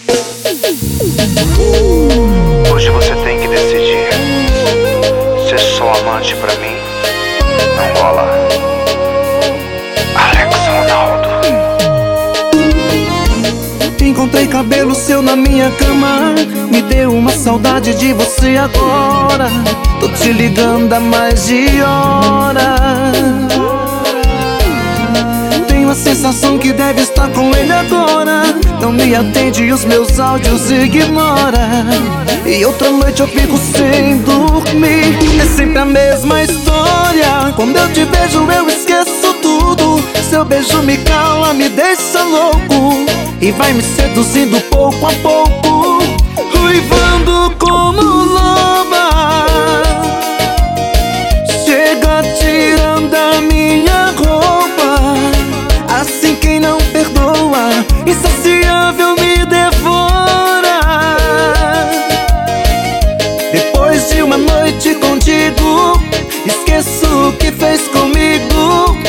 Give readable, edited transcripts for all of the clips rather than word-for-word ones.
Hoje você tem que decidir. Ser só amante pra mim não rola. Alex Ronaldo. Encontrei cabelo seu na minha cama, me deu uma saudade de você agora. Tô te ligando há mais de hora. Tenho a sensação que deve estar com ele agora. Não me atende e os meus áudios ignora. E outra noite eu fico sem dormir. É sempre a mesma história. Quando eu te vejo eu esqueço tudo. Seu beijo me cala, me deixa louco e vai me seduzindo pouco a pouco, uivando como loba. Chega tirando a minha roupa, assim quem não perdoa, insaciável me devora. Depois de uma noite contigo, esqueço o que fez comigo.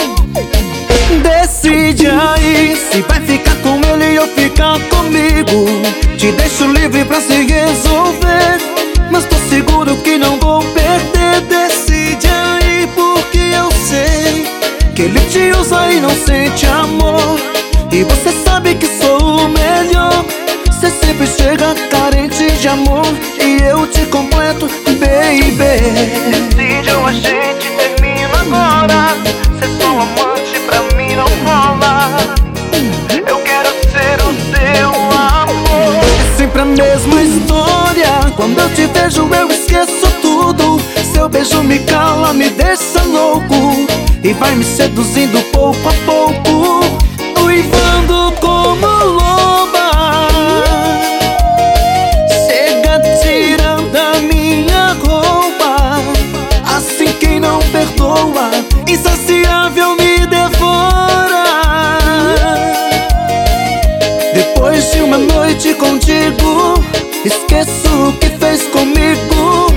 Decide aí se vai ficar com ele ou ficar comigo. Te deixo livre pra se resolver, mas tô seguro que não vou perder. Decide aí porque eu sei que ele te usa e não sente amor. E você sabe que sou o melhor. Você sempre chega carente de amor e eu te completo, baby. Decide ou a gente termina agora. Ser só amante pra mim não rola. Eu quero ser o seu amor. É sempre a mesma história. Quando eu te vejo eu esqueço tudo. Seu beijo me cala, me deixa louco e vai me seduzindo pouco a pouco, uivando como loba. Chega tirando a minha roupa, assim quem não perdoa, insaciável me devora. Depois de uma noite contigo, esqueço o que fez comigo.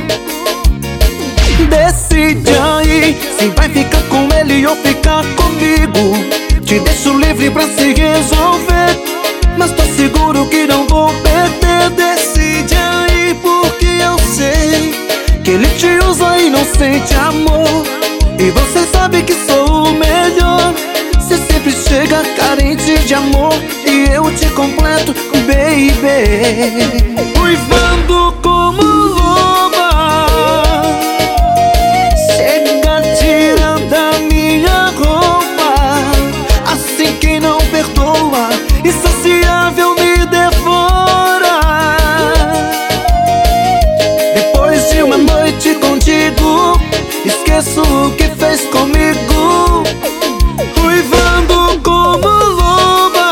Decide aí se vai ficar com ele ou ficar comigo. Te deixo livre pra se resolver, mas tô seguro que não vou perder. Decide aí porque eu sei que ele te usa e não sente amor. E você sabe que sou o melhor. Você sempre chega carente de amor e eu te completo, baby. Uivando como loba, chega tirando a minha roupa, assim quem não perdoa, insaciável me devora. Depois de uma noite contigo, esqueço o que fez comigo, uivando como loba.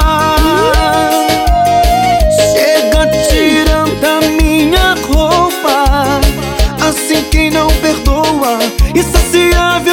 Chega tirando a minha roupa, assim quem não perdoa, insaciável